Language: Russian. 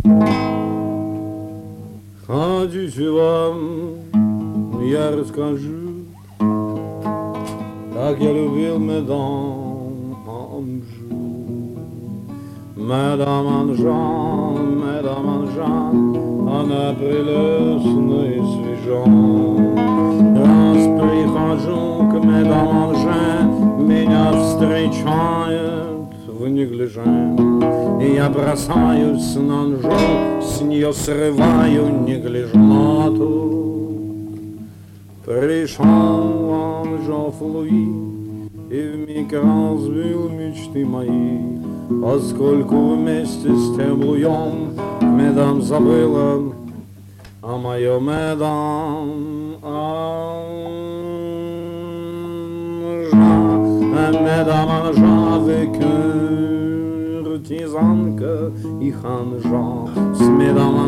Хотите вам, я расскажу, как я любил мадам Анжу. Мадам Анжан, она прелестна и свежа. Раз прихожу к мадам Анжан, меня встречает в неглиже. И я бросаюсь на Анжу, с нее срываю неглижмату. Пришел Анжов Луи и вмиг разбил мечты мои, поскольку вместе с тем Луем медам забыла о моем медам Анжа. Медам Анжа, вы куртизанка и ханжа, с медам